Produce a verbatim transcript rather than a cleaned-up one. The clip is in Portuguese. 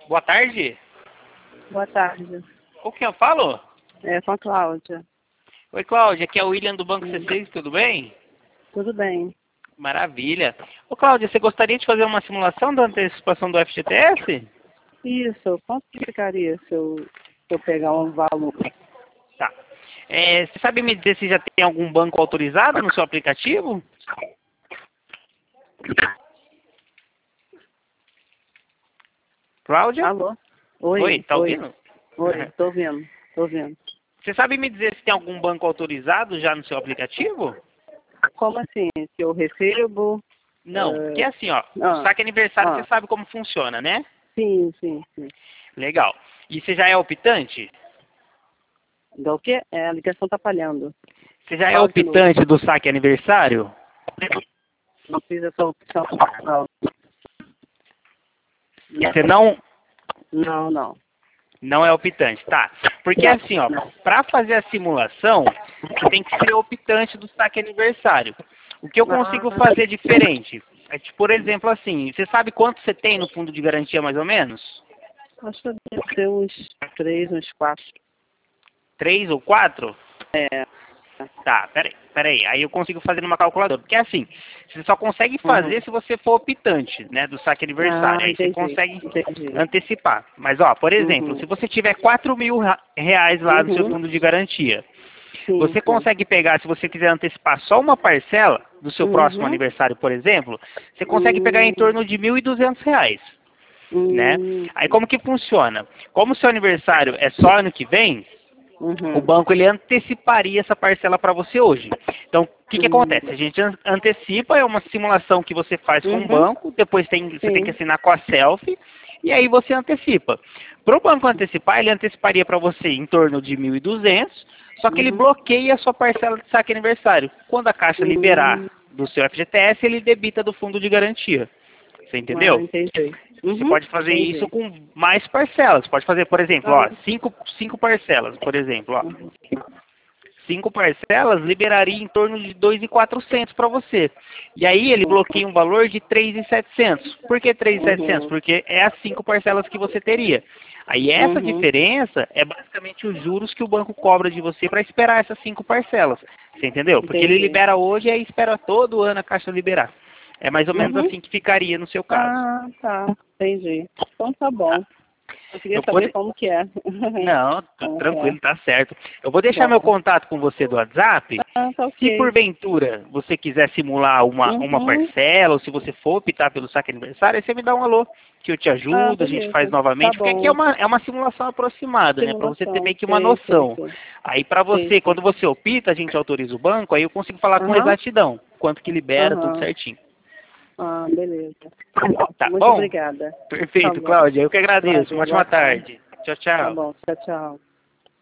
Boa tarde. Boa tarde. Com quem eu falo? É com a Cláudia. Oi, Cláudia. Aqui é o William do Banco C seis, tudo bem? Tudo bem. Maravilha. Ô, Cláudia, você gostaria de fazer uma simulação da antecipação do F G T S? Isso, quanto que ficaria se eu, se eu pegar um valor? Tá. É, você sabe me dizer se já tem algum banco autorizado no seu aplicativo? Cláudia? Alô? Oi, Oi, tá oi. ouvindo? Oi, tô ouvindo, tô ouvindo. Você sabe me dizer se tem algum banco autorizado já no seu aplicativo? Como assim? Se eu recebo? Não, porque eh, assim, ó, o ah, saque aniversário ah, você sabe como funciona, né? sim, sim, sim. Legal. E você já é optante? Dá o quê? É, a ligação tá falhando. Você já é Fala de novo. optante do saque aniversário? Não fiz essa opção. Não, Você não, não, não. não é optante, tá? Porque Não, assim, ó, não. para fazer a simulação, você tem que ser optante do saque aniversário. O que eu consigo Ah, fazer diferente? É que, por exemplo, assim, você sabe quanto você tem no fundo de garantia mais ou menos? acho que deve ser uns três, uns quatro. Três ou quatro? É. Tá, peraí, peraí. Aí eu consigo fazer numa calculadora. Porque assim, você só consegue Uhum. fazer se você for optante, né, do saque Ah, aniversário. Aí você entendi, consegue entendi. antecipar. Mas, ó, por exemplo, Uhum. se você tiver quatro mil ra- reais lá no seu Uhum. fundo de garantia, Sim, você sim. consegue pegar, se você quiser antecipar só uma parcela do seu próximo Uhum. aniversário, por exemplo, você consegue pegar em Hum, torno de mil e duzentos reais, né? hum, Aí como que funciona? Como o seu aniversário é só ano que vem, o uhum, banco ele anteciparia essa parcela para você hoje. Então, o que, que hum, acontece? A gente an- antecipa, é uma simulação que você faz com o uhum, banco, depois tem, você tem que sim, assinar com a Selfie, e aí você antecipa. Para o banco antecipar, ele anteciparia para você em torno de mil e duzentos, só que ele uhum, bloqueia a sua parcela de saque aniversário. Quando a Caixa liberar hum, do seu F G T S, ele debita do fundo de garantia. Você ah, entendeu? entendi. Você Uhum, pode fazer isso entendi. com mais parcelas. Pode fazer, por exemplo, Ah, ó, cinco, cinco parcelas, por exemplo, ó. uhum, Cinco parcelas liberaria em torno de dois mil e quatrocentos para você. E aí ele bloqueia um valor de três mil e setecentos. Por que três mil e setecentos? uhum, Porque é as cinco parcelas que você teria. Aí essa uhum, diferença é basicamente os juros que o banco cobra de você para esperar essas cinco parcelas. Você entendeu? Porque ele entendi. libera hoje e aí espera todo ano a Caixa liberar. É mais ou menos Uhum, assim que ficaria no seu caso. ah, tá, entendi. Então tá Tá? bom. Eu queria Eu vou, saber como que é. não, t- Como que é. tranquilo, tá certo. Eu vou deixar meu Bom. contato com você do WhatsApp. Ah, tá Se ok. porventura você quiser simular uma, uma Uhum, parcela, ou se você for optar pelo saque aniversário, aí você me dá um alô, que eu te ah, ajudo, a gente faz beleza. Tá novamente, porque aqui é bom. uma, é uma simulação aproximada, né? Para você ter Simulação. meio que uma Sei, sei, noção. sei. Aí para Sei, você, sei. quando você opta, a gente autoriza o banco, aí eu consigo falar com Aham, exatidão, quanto que libera, tudo aham. certinho. Ah, beleza. Tá Muito bom? obrigada. Tá Perfeito, bom. Cláudia. Eu que agradeço. Uma Prazer. ótima Boa tarde. tarde. Tchau, Tá tchau. bom. Tchau, tchau.